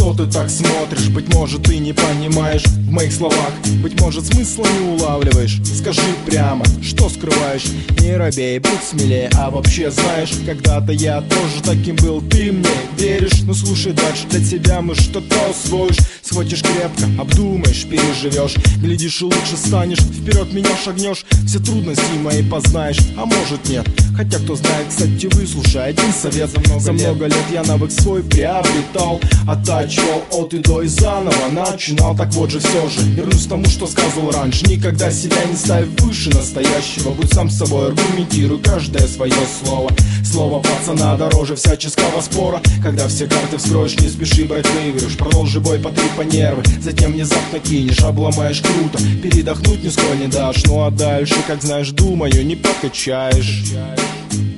что ты так смотришь? Быть может, ты не понимаешь в моих словах, быть может, смысла не улавливаешь. Скажи прямо, что скрываешь? Не робей, будь смелее, а вообще знаешь, когда-то я тоже таким был. Ты мне веришь? Ну слушай дальше, для тебя мы что-то усвоишь. Схватишь крепко, обдумаешь, переживешь. Глядишь и лучше станешь, вперед меня шагнешь. Все трудности мои познаешь, а может нет. Хотя кто знает, кстати, выслушай один совет. За много лет я навык свой приобретал, оттачивал от и до и заново начинал. Так вот же все же, вернусь к тому, что сказал раньше. Никогда себя не ставь выше настоящего. Будь сам с собой, аргументируй каждое свое слово. Слово пацана дороже всяческого спора. Когда все карты вскроешь, не спеши брать выигрыш. Продолжи бой, потрепай нервы, затем внезапно кинешь, обломаешь круто, передохнуть нисколько не дашь. Ну а дальше, как знаешь, думаю, не покачаешь.